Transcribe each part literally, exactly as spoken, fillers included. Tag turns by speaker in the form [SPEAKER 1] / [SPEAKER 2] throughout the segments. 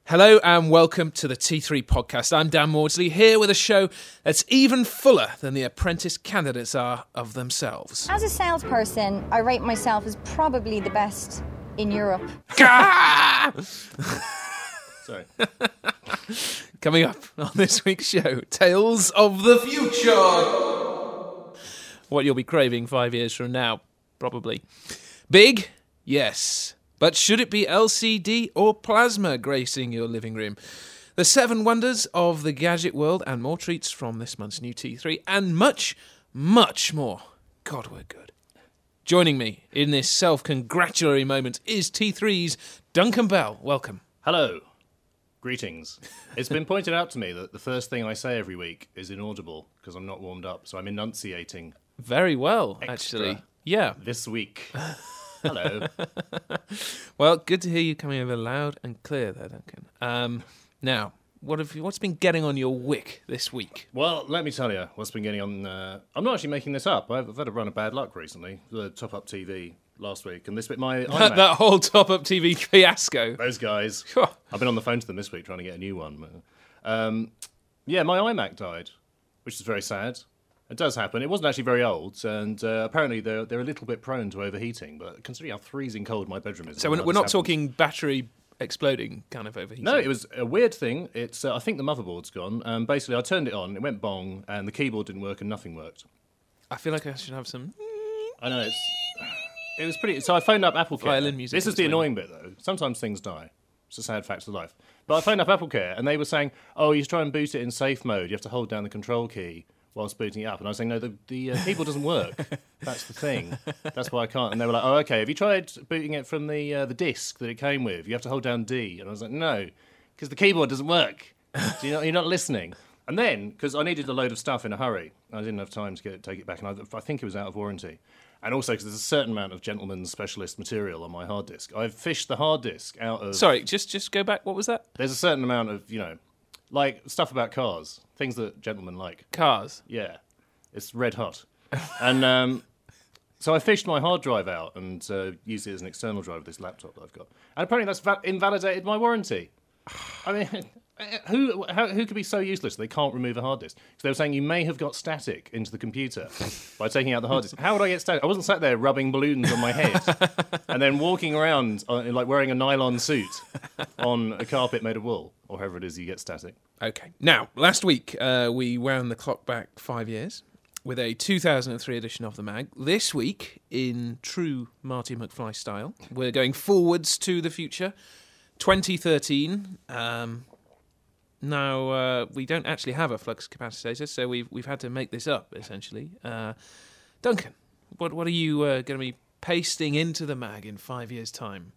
[SPEAKER 1] Hello and welcome to the T three podcast. I'm Dan Maudsley, here with a show that's even fuller than the apprentice candidates are of themselves.
[SPEAKER 2] As a salesperson, I rate myself as probably the best in Europe.
[SPEAKER 3] Sorry.
[SPEAKER 1] Coming up on this week's show, Tales of the Future. What you'll be craving five years from now, probably. Big? Yes. But should it be L C D or plasma gracing your living room? The seven wonders of the gadget world and more treats from this month's new T three and much, much more. God, we're good. Joining me in this self-congratulatory moment is T three's Duncan Bell. Welcome.
[SPEAKER 3] Hello. Greetings. It's been pointed out to me that the first thing I say every week is inaudible because I'm not warmed up, so I'm enunciating.
[SPEAKER 1] Very well,
[SPEAKER 3] Extra
[SPEAKER 1] actually. Yeah.
[SPEAKER 3] This week. Hello.
[SPEAKER 1] Well, good to hear you coming over loud and clear there, Duncan. Um, now, what have you, what's been getting on your wick this week?
[SPEAKER 3] Well, let me tell you what's been getting on. Uh, I'm not actually making this up. I've, I've had a run of bad luck recently. The Top Up T V last week, and this week my
[SPEAKER 1] That,
[SPEAKER 3] iMac.
[SPEAKER 1] that whole top-up T V fiasco.
[SPEAKER 3] Those guys. I've been on the phone to them this week trying to get a new one. Um, yeah, my iMac died, which is very sad. It does happen. It wasn't actually very old, and uh, apparently they're they're a little bit prone to overheating. But considering how freezing cold my bedroom is,
[SPEAKER 1] So we're, we're not talking battery exploding kind of overheating.
[SPEAKER 3] No, it was a weird thing. It's uh, I think the motherboard's gone. Um, basically, I turned it on, it went bong, and the keyboard didn't work, and nothing worked.
[SPEAKER 1] I feel like I should have some
[SPEAKER 3] I know it's. It was pretty. So I phoned up AppleCare.
[SPEAKER 1] Violin music
[SPEAKER 3] This is
[SPEAKER 1] as
[SPEAKER 3] the
[SPEAKER 1] well.
[SPEAKER 3] annoying bit, though. Sometimes things die. It's a sad fact of life. But I phoned up AppleCare, and they were saying, "Oh, you try and boot it in safe mode. You have to hold down the control key whilst booting it up." And I was saying, "No, the the uh, keyboard doesn't work. That's the thing. That's why I can't." And they were like, "Oh, okay. Have you tried booting it from the uh, the disc that it came with? You have to hold down D." And I was like, "No, because the keyboard doesn't work. So you're not, you're not listening." And then, because I needed a load of stuff in a hurry, I didn't have time to get it, take it back, and I, I think it was out of warranty. And also because there's a certain amount of gentleman's specialist material on my hard disk. I've fished the hard disk out of...
[SPEAKER 1] Sorry, just just go back. What was that?
[SPEAKER 3] There's a certain amount of, you know, like stuff about cars, things that gentlemen like.
[SPEAKER 1] Cars.
[SPEAKER 3] Yeah, it's red hot. And um, so I fished my hard drive out and uh, used it as an external drive of this laptop that I've got. And apparently that's va- invalidated my warranty. I mean... Who how, who could be so useless they can't remove a hard disk? Because they were saying you may have got static into the computer by taking out the hard disk. How would I get static? I wasn't sat there rubbing balloons on my head and then walking around uh, like wearing a nylon suit on a carpet made of wool, or however it is you get static.
[SPEAKER 1] Okay. Now, last week uh, we wound the clock back five years with a two thousand three edition of the mag. This week, in true Marty McFly style, we're going forwards to the future. twenty thirteen. Um, Now, uh, we don't actually have a flux capacitor, so we've we've had to make this up, essentially. Uh, Duncan, what what are you uh, going to be pasting into the mag in five years' time?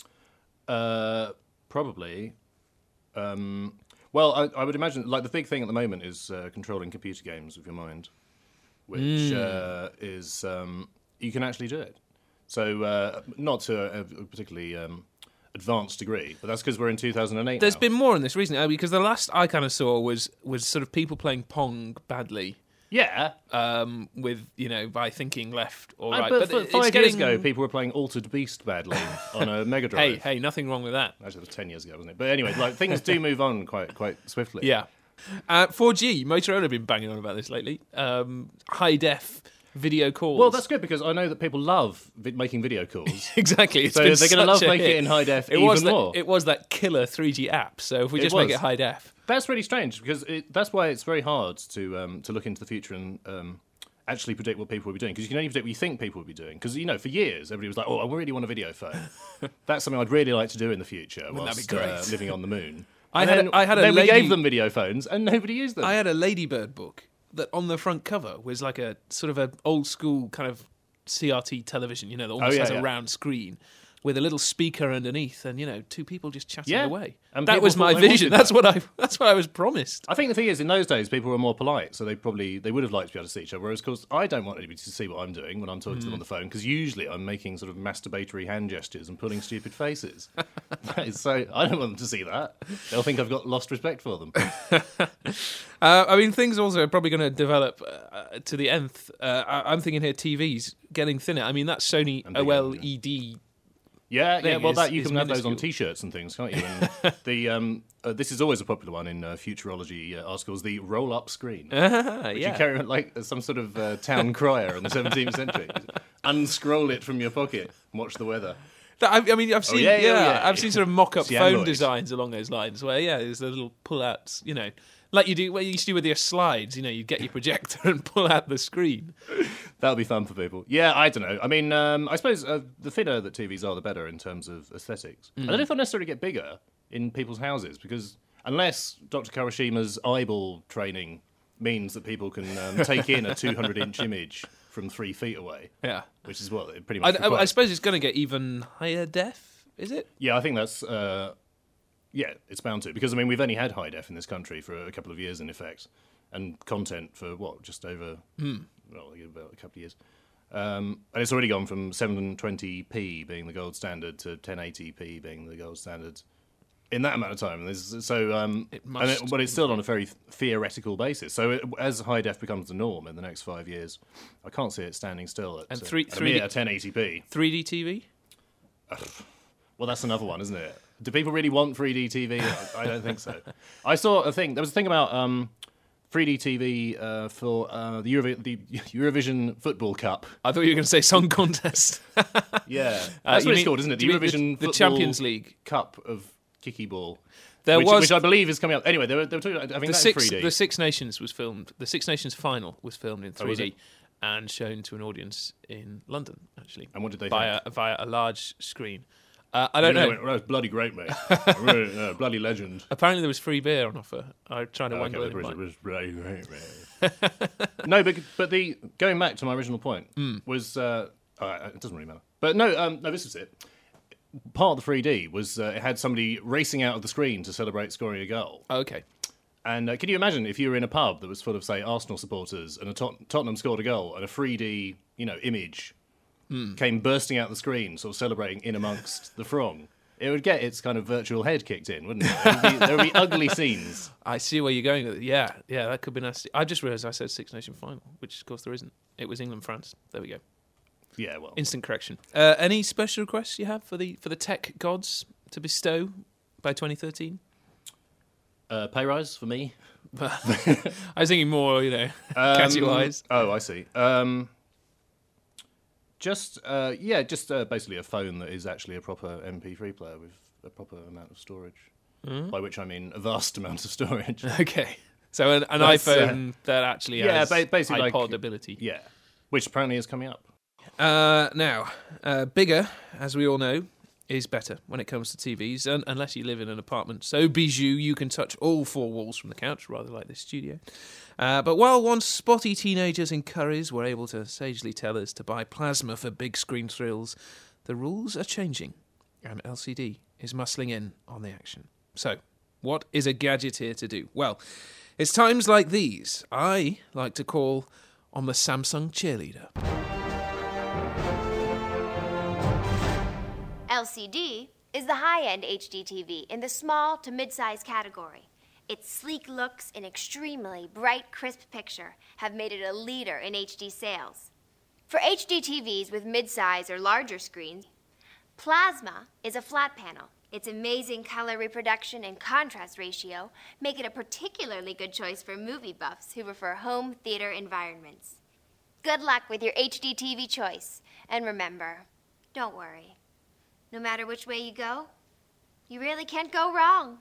[SPEAKER 3] Uh, probably. Um, well, I, I would imagine, like, the big thing at the moment is uh, controlling computer games with your mind, which
[SPEAKER 1] Mm.
[SPEAKER 3] uh, is, um, you can actually do it. So, uh, not to a, a particularly... Um, advanced degree, but that's because we're in two thousand eight.
[SPEAKER 1] There's
[SPEAKER 3] now.
[SPEAKER 1] been more on this recently, because the last I kind of saw was was sort of people playing Pong badly,
[SPEAKER 3] Yeah,
[SPEAKER 1] um, with, you know, by thinking left or
[SPEAKER 3] Uh,
[SPEAKER 1] right.
[SPEAKER 3] but,
[SPEAKER 1] But
[SPEAKER 3] f-
[SPEAKER 1] it's
[SPEAKER 3] five
[SPEAKER 1] getting...
[SPEAKER 3] years ago, people were playing Altered Beast badly on a Mega Drive.
[SPEAKER 1] Hey, hey, nothing wrong with that.
[SPEAKER 3] Actually, it was ten years ago, wasn't it? But anyway, like things do move on quite quite swiftly.
[SPEAKER 1] Yeah. Uh, four G, Motorola have been banging on about this lately. Um, high def video calls.
[SPEAKER 3] Well, that's good because I know that people love vi- making video calls.
[SPEAKER 1] exactly. It's
[SPEAKER 3] So
[SPEAKER 1] been
[SPEAKER 3] they're going to
[SPEAKER 1] such
[SPEAKER 3] love
[SPEAKER 1] a
[SPEAKER 3] making
[SPEAKER 1] hit.
[SPEAKER 3] it in high def
[SPEAKER 1] It
[SPEAKER 3] even
[SPEAKER 1] was that,
[SPEAKER 3] more.
[SPEAKER 1] It was that killer three G app. So if we
[SPEAKER 3] It
[SPEAKER 1] just make
[SPEAKER 3] was.
[SPEAKER 1] it high def,
[SPEAKER 3] That's really strange because it, that's why it's very hard to um, to look into the future and um, actually predict what people will be doing, because you can only predict what you think people will be doing. Because, you know, for years everybody was like, "Oh, I really want a video phone." That's something I'd really like to do in the future whilst
[SPEAKER 1] that be great?
[SPEAKER 3] Uh, living on the moon.
[SPEAKER 1] I
[SPEAKER 3] And
[SPEAKER 1] had a-
[SPEAKER 3] then,
[SPEAKER 1] I had a
[SPEAKER 3] then we
[SPEAKER 1] lady-
[SPEAKER 3] gave them video phones and nobody used them.
[SPEAKER 1] I had a Ladybird book that on the front cover was like a sort of an old school kind of C R T television, you know, that almost
[SPEAKER 3] yeah,
[SPEAKER 1] has a
[SPEAKER 3] yeah.
[SPEAKER 1] round screen with a little speaker underneath, and, you know, two people just chatting
[SPEAKER 3] Yeah.
[SPEAKER 1] away.
[SPEAKER 3] And
[SPEAKER 1] that
[SPEAKER 3] people
[SPEAKER 1] was my
[SPEAKER 3] thought they
[SPEAKER 1] vision.
[SPEAKER 3] wanted
[SPEAKER 1] That's
[SPEAKER 3] that.
[SPEAKER 1] what I. That's what I was promised.
[SPEAKER 3] I think the thing is, in those days, people were more polite, so they probably they would have liked to be able to see each other. Whereas, of course, I don't want anybody to see what I'm doing when I'm talking to them on the phone, because usually I'm making sort of masturbatory hand gestures and pulling stupid faces. That is so I don't want them to see that. They'll think I've got lost respect for them.
[SPEAKER 1] Uh, I mean, things also are probably going to develop uh, to the nth. Uh, I- I'm thinking here, T Vs getting thinner. I mean, that Sony
[SPEAKER 3] And bigger,
[SPEAKER 1] OLED
[SPEAKER 3] Yeah, yeah.
[SPEAKER 1] thing
[SPEAKER 3] Well,
[SPEAKER 1] is-
[SPEAKER 3] that you
[SPEAKER 1] is
[SPEAKER 3] can have those on
[SPEAKER 1] minuscule.
[SPEAKER 3] T-shirts and things, can't you? And the um, uh, this is always a popular one in uh, futurology uh, articles. The roll-up screen,
[SPEAKER 1] Ah,
[SPEAKER 3] which
[SPEAKER 1] yeah.
[SPEAKER 3] you carry around like some sort of uh, town crier in the seventeenth century. Unscroll it from your pocket and watch the weather.
[SPEAKER 1] That- I, I mean, I've seen,
[SPEAKER 3] yeah,
[SPEAKER 1] yeah,
[SPEAKER 3] yeah, yeah.
[SPEAKER 1] I've seen sort of mock-up
[SPEAKER 3] It's the
[SPEAKER 1] phone
[SPEAKER 3] Android.
[SPEAKER 1] designs along those lines, where yeah, there's the little pull-outs, you know, like you do, what you used to do with your slides. You know, you get your projector and pull out the screen.
[SPEAKER 3] That would be fun for people. Yeah, I don't know. I mean, um, I suppose uh, the thinner that T Vs are, the better in terms of aesthetics.
[SPEAKER 1] Mm.
[SPEAKER 3] I don't know if they'll necessarily get bigger in people's houses, because unless Doctor Kawashima's eyeball training means that people can um, take in a two hundred inch image from three feet away,
[SPEAKER 1] Yeah,
[SPEAKER 3] which is what it pretty
[SPEAKER 1] I,
[SPEAKER 3] much
[SPEAKER 1] I, I
[SPEAKER 3] requires.
[SPEAKER 1] suppose it's going to get even higher def. Is it?
[SPEAKER 3] Yeah, I think that's... Uh, yeah, it's bound to. Because, I mean, we've only had high def in this country for a couple of years, in effect. And content for, what, just over...
[SPEAKER 1] Hmm.
[SPEAKER 3] Well, about a couple of years. Um, and it's already gone from seven twenty p being the gold standard to ten eighty p being the gold standard in that amount of time. And there's, so, um,
[SPEAKER 1] It
[SPEAKER 3] and
[SPEAKER 1] must-
[SPEAKER 3] it, but it's still on a very theoretical basis. So it, as high def becomes the norm in the next five years, I can't see it standing still at,
[SPEAKER 1] And
[SPEAKER 3] uh,
[SPEAKER 1] three-
[SPEAKER 3] at, a
[SPEAKER 1] three D
[SPEAKER 3] mere ten eighty p.
[SPEAKER 1] three D T V?
[SPEAKER 3] Well, that's another one, isn't it? Do people really want three D T V? I don't think so. I saw a thing. There was a thing about um, three D T V uh, for uh, the, Eurovi- the Eurovision Football Cup.
[SPEAKER 1] I thought you were going to say song contest.
[SPEAKER 3] Yeah,
[SPEAKER 1] Uh,
[SPEAKER 3] that's
[SPEAKER 1] you
[SPEAKER 3] what it's
[SPEAKER 1] mean-
[SPEAKER 3] called, isn't it?
[SPEAKER 1] do
[SPEAKER 3] The
[SPEAKER 1] you mean
[SPEAKER 3] Eurovision
[SPEAKER 1] the, the
[SPEAKER 3] Football
[SPEAKER 1] Champions League.
[SPEAKER 3] Cup of kicky ball.
[SPEAKER 1] There
[SPEAKER 3] which,
[SPEAKER 1] was
[SPEAKER 3] which I believe is coming out. Anyway, they were, they were talking about having
[SPEAKER 1] the
[SPEAKER 3] that
[SPEAKER 1] six.
[SPEAKER 3] in three D.
[SPEAKER 1] The Six Nations was filmed. The Six Nations final was filmed in
[SPEAKER 3] Oh, was
[SPEAKER 1] three D
[SPEAKER 3] it?
[SPEAKER 1] and shown to an audience in London. Actually,
[SPEAKER 3] And what did they
[SPEAKER 1] via
[SPEAKER 3] think?
[SPEAKER 1] via a large screen? Uh, I don't
[SPEAKER 3] They
[SPEAKER 1] know.
[SPEAKER 3] went, "Well, that's bloody great, mate. Really, uh, bloody legend.
[SPEAKER 1] Apparently, there was free beer on offer. I tried to
[SPEAKER 3] Okay,
[SPEAKER 1] wangle
[SPEAKER 3] it
[SPEAKER 1] it.
[SPEAKER 3] was,
[SPEAKER 1] in
[SPEAKER 3] it
[SPEAKER 1] mine.
[SPEAKER 3] was bloody great, mate. No, but but the going back to my original point
[SPEAKER 1] Hmm.
[SPEAKER 3] was uh, oh, it doesn't really matter. But no, um, no, this is it. Part of the three D was uh, it had somebody racing out of the screen to celebrate scoring a goal.
[SPEAKER 1] Oh, okay.
[SPEAKER 3] And uh, can you imagine if you were in a pub that was full of, say, Arsenal supporters, and a Tot- Tottenham scored a goal, and a three D, you know, image
[SPEAKER 1] Hmm.
[SPEAKER 3] came bursting out the screen, sort of celebrating in amongst the throng? It would get its kind of virtual head kicked in, wouldn't it? There would be, there would be ugly scenes.
[SPEAKER 1] I see where you're going with it. Yeah, yeah, that could be nasty. I just realised I said Six Nation final, which of course there isn't. It was England France. There we go.
[SPEAKER 3] Yeah, well,
[SPEAKER 1] Instant correction. Uh, any special requests you have for the for the tech gods to bestow by twenty thirteen?
[SPEAKER 3] uh, pay rise for me.
[SPEAKER 1] I was thinking more, you know,
[SPEAKER 3] Um,
[SPEAKER 1] catchy wise.
[SPEAKER 3] Oh, I see. Um, just uh, yeah, just uh, basically a phone that is actually a proper M P three player with a proper amount of storage.
[SPEAKER 1] Mm-hmm.
[SPEAKER 3] By which I mean a vast amount of storage.
[SPEAKER 1] Okay, so an, an
[SPEAKER 3] That's, uh,
[SPEAKER 1] iPhone that actually
[SPEAKER 3] yeah,
[SPEAKER 1] has
[SPEAKER 3] ba- basically
[SPEAKER 1] iPod
[SPEAKER 3] like-
[SPEAKER 1] ability.
[SPEAKER 3] Yeah, which apparently is coming up.
[SPEAKER 1] Uh, now, uh, bigger, as we all know, is better when it comes to T Vs, un- unless you live in an apartment so bijou you can touch all four walls from the couch, rather like this studio. Uh, but while once spotty teenagers in curries were able to sagely tell us to buy plasma for big screen thrills, the rules are changing, and L C D is muscling in on the action. So, what is a gadget here to do? Well, it's times like these I like to call on the Samsung cheerleader.
[SPEAKER 4] L C D is the high-end H D T V in the small to mid-size category. Its sleek looks and extremely bright, crisp picture have made it a leader in H D sales. For H D T Vs with mid-size or larger screens, Plasma is a flat panel. Its amazing color reproduction and contrast ratio make it a particularly good choice for movie buffs who prefer home theater environments. Good luck with your H D T V choice, and remember, don't worry. No matter which way you go, you really can't go wrong.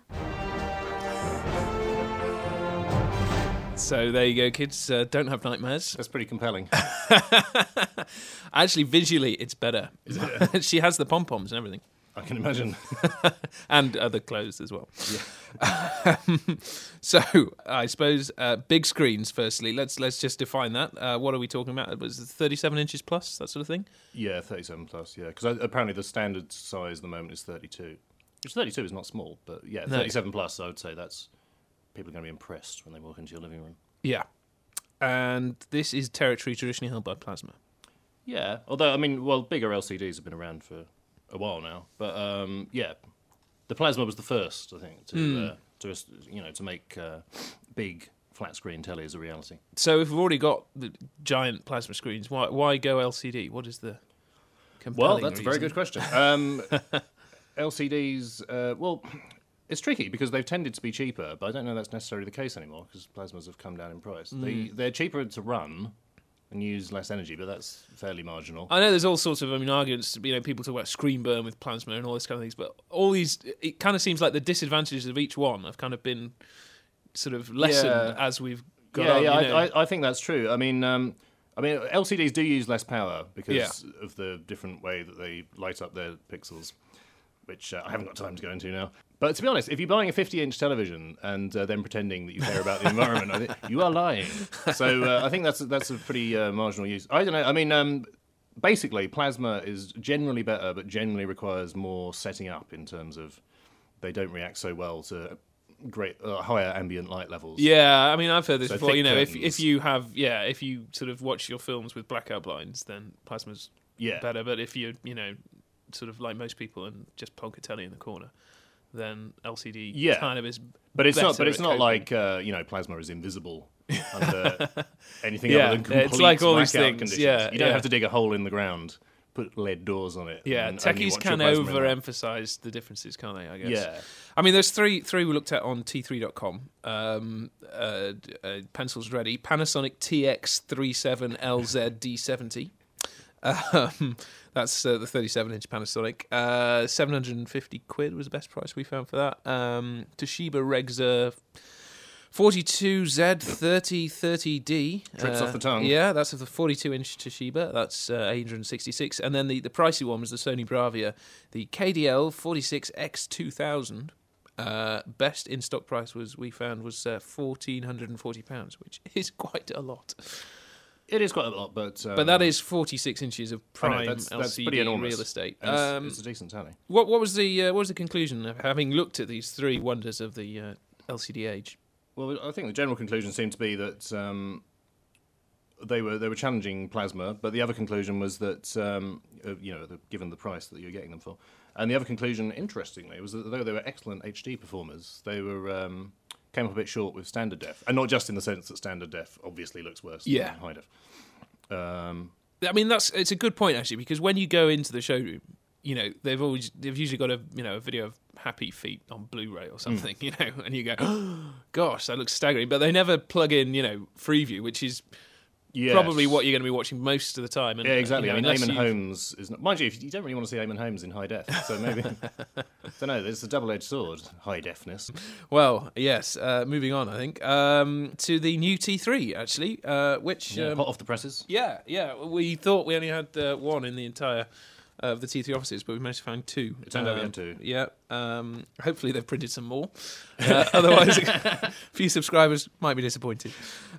[SPEAKER 1] So there you go, kids. Uh, don't have nightmares.
[SPEAKER 3] That's pretty compelling.
[SPEAKER 1] Actually, visually, it's better. She has the pom-poms and everything.
[SPEAKER 3] I can imagine.
[SPEAKER 1] And other clothes as well. Um, so, I suppose, uh, big screens, firstly. Let's let's just define that. Uh, what are we talking about? Was it thirty-seven inches plus, that sort of thing?
[SPEAKER 3] Yeah, thirty-seven plus. Yeah, because apparently the standard size at the moment is thirty-two. Which thirty-two is not small, but yeah,
[SPEAKER 1] No.
[SPEAKER 3] thirty-seven plus. I would say that's people are going to be impressed when they walk into your living room.
[SPEAKER 1] Yeah. And this is territory traditionally held by Plasma.
[SPEAKER 3] Yeah, although I mean, well, bigger L C Ds have been around for a while now, but um, yeah, the Plasma was the first, I think, to
[SPEAKER 1] Hmm.
[SPEAKER 3] uh, to you know to make uh, big flat screen tellies a reality.
[SPEAKER 1] So if we've already got the giant plasma screens, why why go L C D? What is the... compelling
[SPEAKER 3] Well, that's a very
[SPEAKER 1] reason.
[SPEAKER 3] good question. Um, L C Ds, uh, well, it's tricky because they've tended to be cheaper, but I don't know that's necessarily the case anymore because plasmas have come down in price.
[SPEAKER 1] Mm.
[SPEAKER 3] They, they're cheaper to run and use less energy, but that's fairly marginal.
[SPEAKER 1] I know there's all sorts of, I mean, arguments, you know, people talk about screen burn with plasma and all this kind of things, but all these, it kind of seems like the disadvantages of each one have kind of been sort of lessened
[SPEAKER 3] Yeah.
[SPEAKER 1] as we've got
[SPEAKER 3] yeah,
[SPEAKER 1] on,
[SPEAKER 3] yeah,
[SPEAKER 1] you know.
[SPEAKER 3] I, I, I think that's true. I mean, um, I mean, L C Ds do use less power because
[SPEAKER 1] Yeah.
[SPEAKER 3] of the different way that they light up their pixels, which uh, I haven't got time to go into now. But to be honest, if you're buying a fifty-inch television and uh, then pretending that you care about the environment, I think you are lying. So uh, I think that's that's a pretty uh, marginal use. I don't know. I mean, um, basically, plasma is generally better, but generally requires more setting up in terms of they don't react so well to great uh, higher ambient light levels.
[SPEAKER 1] Yeah, I mean, I've heard this
[SPEAKER 3] So
[SPEAKER 1] before.
[SPEAKER 3] thick
[SPEAKER 1] You know, if
[SPEAKER 3] curtains.
[SPEAKER 1] if you have, yeah, if you sort of watch your films with blackout blinds, then plasma's
[SPEAKER 3] Yeah.
[SPEAKER 1] better. But if you, you know, sort of like most people and just plonk a telly in the corner, then L C D
[SPEAKER 3] Yeah.
[SPEAKER 1] kind of is.
[SPEAKER 3] But it's not.
[SPEAKER 1] better
[SPEAKER 3] But it's
[SPEAKER 1] at
[SPEAKER 3] not
[SPEAKER 1] coping.
[SPEAKER 3] like uh, you know, plasma is invisible under anything
[SPEAKER 1] Yeah,
[SPEAKER 3] other than complete
[SPEAKER 1] it's like all these
[SPEAKER 3] blackout
[SPEAKER 1] things,
[SPEAKER 3] conditions.
[SPEAKER 1] yeah,
[SPEAKER 3] you don't
[SPEAKER 1] yeah.
[SPEAKER 3] have to dig a hole in the ground, put lead doors on it.
[SPEAKER 1] Yeah,
[SPEAKER 3] and only
[SPEAKER 1] techies
[SPEAKER 3] watch your
[SPEAKER 1] can
[SPEAKER 3] plasma in that.
[SPEAKER 1] overemphasize the differences, can't they? I guess.
[SPEAKER 3] Yeah.
[SPEAKER 1] I mean, there's three three we looked at on T three dot com. Um, uh, uh, pencils ready. Panasonic T X thirty-seven L Z D seventy. Um, that's uh, the thirty-seven inch Panasonic. Uh, seven hundred fifty quid was the best price we found for that. Um, Toshiba Regza forty-two Z thirty thirty D.
[SPEAKER 3] Trips off the tongue.
[SPEAKER 1] Yeah, that's the forty-two inch Toshiba. That's uh, eight hundred sixty-six. And then the, the pricey one was the Sony Bravia, the K D L forty-six X two thousand. Uh, best in stock price was we found was uh, fourteen hundred and forty pounds, which is quite a lot.
[SPEAKER 3] It is quite a lot, but um,
[SPEAKER 1] But that is forty-six inches of
[SPEAKER 3] I know,
[SPEAKER 1] prime
[SPEAKER 3] that's, that's
[SPEAKER 1] L C D
[SPEAKER 3] pretty enormous.
[SPEAKER 1] real estate.
[SPEAKER 3] And it's,
[SPEAKER 1] Um,
[SPEAKER 3] it's a decent tally.
[SPEAKER 1] what what was the uh, what was the conclusion of having looked at these three wonders of the uh, L C D age?
[SPEAKER 3] Well, I think the general conclusion seemed to be that um, they were they were challenging plasma, but the other conclusion was that um, uh, you know, the, given the price that you're getting them for, and the other conclusion, interestingly, was that though they were excellent H D performers, they were um, came up a bit short with standard def, and not just in the sense that standard def obviously looks worse
[SPEAKER 1] Yeah.
[SPEAKER 3] than high def. Um,
[SPEAKER 1] I mean, that's it's a good point actually, because when you go into the showroom, you know they've always they've usually got a you know a video of Happy Feet on Blu-ray or something,
[SPEAKER 3] Hmm.
[SPEAKER 1] you know, and you go, oh, gosh, that looks staggering. But they never plug in you know Freeview, which is
[SPEAKER 3] yes.
[SPEAKER 1] probably what you're going to be watching most of the time. And,
[SPEAKER 3] Yeah, exactly.
[SPEAKER 1] you know,
[SPEAKER 3] I mean,
[SPEAKER 1] unless
[SPEAKER 3] Eamon
[SPEAKER 1] you-
[SPEAKER 3] Holmes is not, mind you, if you don't really want to see Eamon Holmes in high def, so maybe I don't know. There's a double-edged sword, high defness.
[SPEAKER 1] Well, yes. Uh, moving on, I think um, to the new T three actually, uh, which
[SPEAKER 3] Yeah,
[SPEAKER 1] um,
[SPEAKER 3] hot off the presses.
[SPEAKER 1] yeah, yeah. We thought we only had uh, one in the entire uh, of the T three offices, but we managed to find two.
[SPEAKER 3] It turned out we
[SPEAKER 1] Um,
[SPEAKER 3] had two.
[SPEAKER 1] Yeah. Um, hopefully they've printed some more. Uh, otherwise, a few subscribers might be disappointed.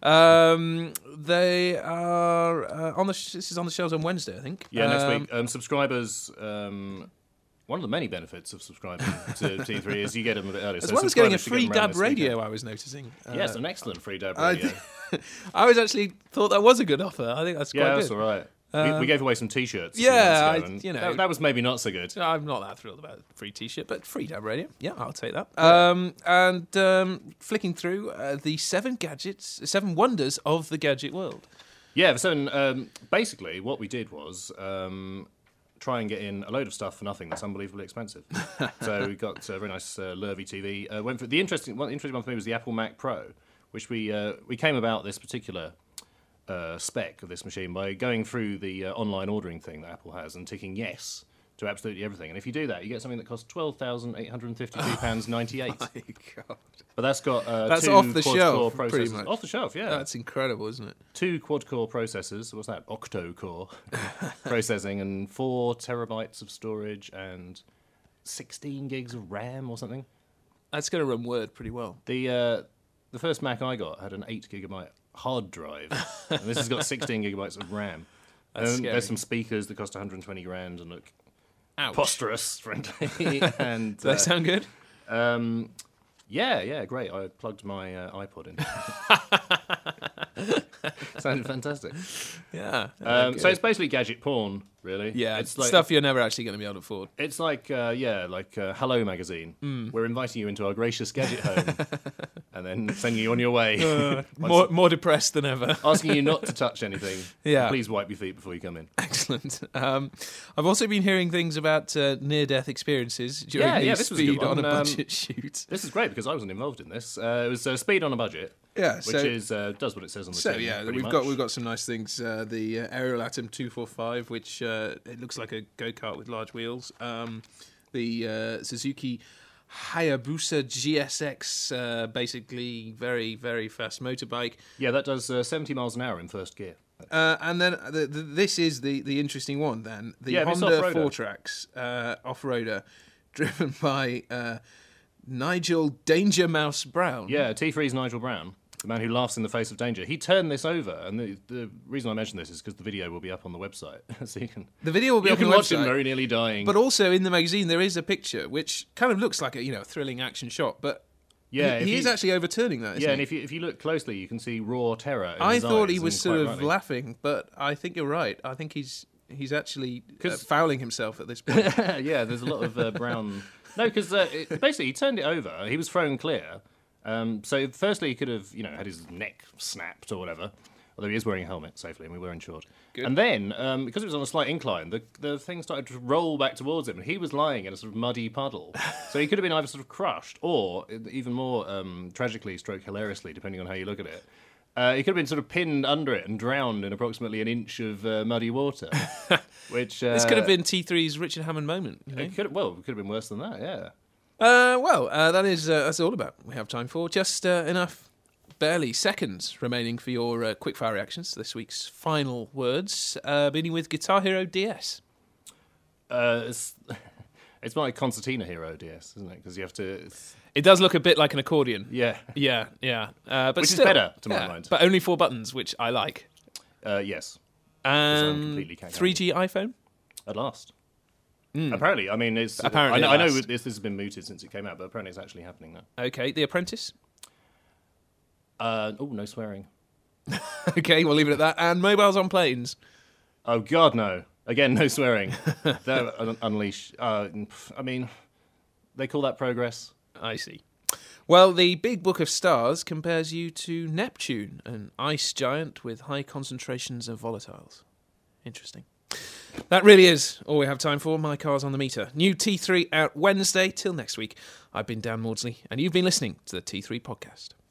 [SPEAKER 1] Um, they are uh, on the. Sh- this is on the shelves on Wednesday, I think.
[SPEAKER 3] Yeah, next
[SPEAKER 1] Um,
[SPEAKER 3] week. Um, subscribers. Um, one of the many benefits of subscribing to T three is you get them a bit earlier.
[SPEAKER 1] As
[SPEAKER 3] So
[SPEAKER 1] well as getting a
[SPEAKER 3] subscribers should
[SPEAKER 1] free
[SPEAKER 3] get them around
[SPEAKER 1] dab
[SPEAKER 3] this
[SPEAKER 1] radio,
[SPEAKER 3] weekend.
[SPEAKER 1] I was noticing. Uh,
[SPEAKER 3] Yes, an excellent free dab
[SPEAKER 1] I,
[SPEAKER 3] radio.
[SPEAKER 1] I was actually thought that was a good offer. I think that's quite
[SPEAKER 3] yeah,
[SPEAKER 1] good.
[SPEAKER 3] that's all right. we, we gave away some T-shirts. a few
[SPEAKER 1] yeah,
[SPEAKER 3] months ago,
[SPEAKER 1] I-
[SPEAKER 3] and
[SPEAKER 1] you know.
[SPEAKER 3] that, that was maybe not so good.
[SPEAKER 1] I'm not that thrilled about a free T-shirt, but free dab radio. Yeah, I'll take that. Um, and um, flicking through uh, the seven gadgets, seven wonders of the gadget world.
[SPEAKER 3] Yeah, so um, basically what we did was um, try and get in a load of stuff for nothing that's unbelievably expensive. So we got a very nice uh, Lurvy T V. Uh, went for the interesting one. Interesting one for me was the Apple Mac Pro, which we uh, we came about this particular uh, spec of this machine by going through the uh, online ordering thing that Apple has and ticking yes to absolutely everything. And if you do that, you get something that costs twelve thousand eight hundred fifty-two pounds ninety-eight.
[SPEAKER 1] My God.
[SPEAKER 3] But that's got uh,
[SPEAKER 1] That's
[SPEAKER 3] two
[SPEAKER 1] off the
[SPEAKER 3] quad-core
[SPEAKER 1] shelf,
[SPEAKER 3] processors.
[SPEAKER 1] pretty much.
[SPEAKER 3] Off the shelf, yeah.
[SPEAKER 1] That's incredible, isn't it?
[SPEAKER 3] Two quad-core processors. What's that? Octo-core processing and four terabytes of storage and sixteen gigs of RAM or something.
[SPEAKER 1] That's going to run Word pretty well.
[SPEAKER 3] The uh, the first Mac I got had an eight gigabyte hard drive, and this has got sixteen gigabytes of RAM.
[SPEAKER 1] That's
[SPEAKER 3] and
[SPEAKER 1] scary.
[SPEAKER 3] there's some speakers that cost one hundred twenty grand and look
[SPEAKER 1] Ouch.
[SPEAKER 3] preposterous, frankly. and
[SPEAKER 1] Do they
[SPEAKER 3] uh,
[SPEAKER 1] sound good?
[SPEAKER 3] um, yeah, yeah, great. I plugged my uh, iPod in. Sounded fantastic.
[SPEAKER 1] Yeah.
[SPEAKER 3] Um,
[SPEAKER 1] Okay.
[SPEAKER 3] so it's basically gadget porn Really?
[SPEAKER 1] Yeah,
[SPEAKER 3] it's like
[SPEAKER 1] stuff you're never actually going to be able to afford.
[SPEAKER 3] It's like, uh, yeah, like uh, Hello Magazine.
[SPEAKER 1] Mm.
[SPEAKER 3] We're inviting you into our gracious gadget home and then sending you on your way.
[SPEAKER 1] Uh, more, more depressed than ever.
[SPEAKER 3] Asking you not to touch anything.
[SPEAKER 1] Yeah.
[SPEAKER 3] Please wipe your feet before you come in.
[SPEAKER 1] Excellent. Um, I've also been hearing things about uh, near-death experiences during
[SPEAKER 3] Yeah,
[SPEAKER 1] the
[SPEAKER 3] yeah, this was a good
[SPEAKER 1] Speed on a
[SPEAKER 3] one. Um,
[SPEAKER 1] Budget shoot.
[SPEAKER 3] This is great because I wasn't involved in this. Uh, it was uh, Speed on a Budget.
[SPEAKER 1] Yeah,
[SPEAKER 3] which
[SPEAKER 1] so-
[SPEAKER 3] is uh, does what it says on the
[SPEAKER 1] So
[SPEAKER 3] tin,
[SPEAKER 1] yeah,
[SPEAKER 3] pretty
[SPEAKER 1] we've
[SPEAKER 3] much.
[SPEAKER 1] got we've got some nice things. Uh, the uh, Aerial Atom two forty-five, which uh, it looks like a go kart with large wheels. Um, the uh, Suzuki Hayabusa G S X, uh, basically very very fast motorbike.
[SPEAKER 3] Yeah, that does uh, seventy miles an hour in first gear.
[SPEAKER 1] Uh, and then the, the, this is the, the interesting one. Then the
[SPEAKER 3] Yeah, this
[SPEAKER 1] Honda
[SPEAKER 3] off-roader.
[SPEAKER 1] four tracks uh, off-roader, driven by uh, Nigel Danger Mouse Brown.
[SPEAKER 3] Yeah, T three's Nigel Brown, the man who laughs in the face of danger. He turned this over, and the, the reason I mention this is because the video will be up on the website, so you can
[SPEAKER 1] The video will be
[SPEAKER 3] you
[SPEAKER 1] up
[SPEAKER 3] can
[SPEAKER 1] on the
[SPEAKER 3] watch
[SPEAKER 1] website.
[SPEAKER 3] him very nearly dying.
[SPEAKER 1] But also in the magazine there is a picture which kind of looks like a you know thrilling action shot, but
[SPEAKER 3] yeah,
[SPEAKER 1] he,
[SPEAKER 3] if
[SPEAKER 1] he
[SPEAKER 3] you-
[SPEAKER 1] is actually overturning that. Isn't
[SPEAKER 3] yeah,
[SPEAKER 1] he?
[SPEAKER 3] and if you if you look closely, you can see raw terror. In
[SPEAKER 1] I
[SPEAKER 3] his
[SPEAKER 1] thought
[SPEAKER 3] eyes,
[SPEAKER 1] he was
[SPEAKER 3] and
[SPEAKER 1] sort
[SPEAKER 3] quite
[SPEAKER 1] of
[SPEAKER 3] rightly.
[SPEAKER 1] laughing, but I think you're right. I think he's he's actually uh,
[SPEAKER 3] 'Cause-
[SPEAKER 1] fouling himself at this point.
[SPEAKER 3] Yeah, there's a lot of uh, brown. No, because uh, it- basically he turned it over. He was thrown clear. Um, so firstly, he could have, you know, had his neck snapped or whatever. Although he is wearing a helmet safely, and we were insured.
[SPEAKER 1] Good.
[SPEAKER 3] And then, um, because it was on a slight incline, the the thing started to roll back towards him, and he was lying in a sort of muddy puddle. So he could have been either sort of crushed, or even more um, tragically, stroke hilariously, depending on how you look at it. Uh, he could have been sort of pinned under it and drowned in approximately an inch of uh, muddy water. Which uh,
[SPEAKER 1] This could have been T three's Richard Hammond moment. You know?
[SPEAKER 3] It could have, well, it could have been worse than that. Yeah.
[SPEAKER 1] Uh, well, uh, that is uh, that's all about. We have time for just uh, enough, barely seconds remaining for your uh, quickfire reactions to this week's final words. Uh, beginning with Guitar Hero D S.
[SPEAKER 3] Uh, it's, it's my concertina hero D S, isn't it? Because you have to. It's,
[SPEAKER 1] It does look a bit like an accordion.
[SPEAKER 3] yeah.
[SPEAKER 1] Yeah, yeah. Uh, but
[SPEAKER 3] Which is
[SPEAKER 1] still,
[SPEAKER 3] better, to my
[SPEAKER 1] yeah,
[SPEAKER 3] mind.
[SPEAKER 1] But only four buttons, which I like.
[SPEAKER 3] Uh, yes. I'm
[SPEAKER 1] Um,
[SPEAKER 3] completely cat-handed.
[SPEAKER 1] three G iPhone.
[SPEAKER 3] At last. Apparently, I mean, it's.
[SPEAKER 1] Apparently
[SPEAKER 3] I, know-
[SPEAKER 1] at
[SPEAKER 3] I know
[SPEAKER 1] last.
[SPEAKER 3] this, this has been mooted since it came out, but apparently it's actually happening now.
[SPEAKER 1] Okay, The Apprentice.
[SPEAKER 3] Uh, oh, no swearing.
[SPEAKER 1] Okay, we'll leave it at that. And Mobiles on Planes.
[SPEAKER 3] Oh God, no! Again, no swearing. They're un- unleash. Uh, pff, I mean, they call that progress.
[SPEAKER 1] I see. Well, the Big Book of Stars compares you to Neptune, an ice giant with high concentrations of volatiles. Interesting. That really is all we have time for. My car's on the meter. New T three out Wednesday. Till next week, I've been Dan Maudsley, and you've been listening to the T three Podcast.